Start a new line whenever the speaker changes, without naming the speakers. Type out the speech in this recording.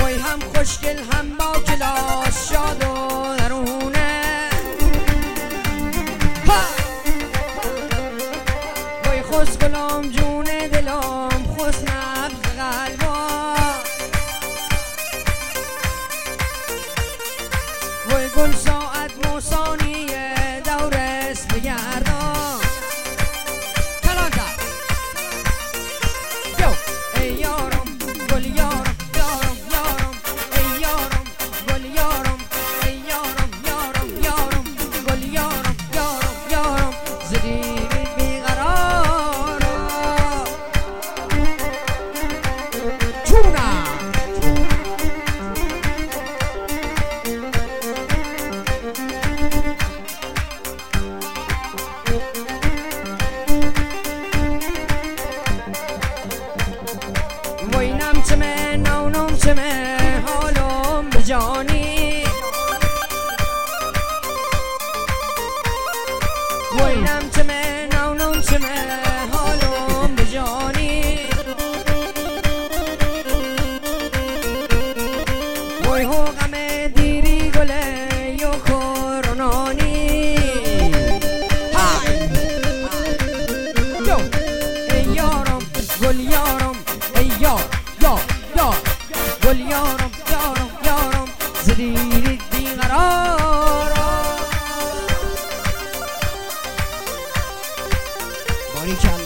وای هم خوشگل هم با کلاس شاد و درونه وای خوش گلام جون دلم خوش نبض قلبا وای گل ساعت موسانیه دورست بگردم کلانتر یو ای یارم گل یارم یارم یارم ای یارم گل یارم ای یارم یارم یارم گل یارم یارم یارم زدی بیقرارم چونم وای نمچمه نو نمچمه حالم بجانی وای نمچمه نو نمچمه حالم بجانی وای هو غم دیری گله یو کرونانی یو ای یارم گل یارم ای یار یار یار گل یارم یارم یارم زدیری بیقرارم باریکلا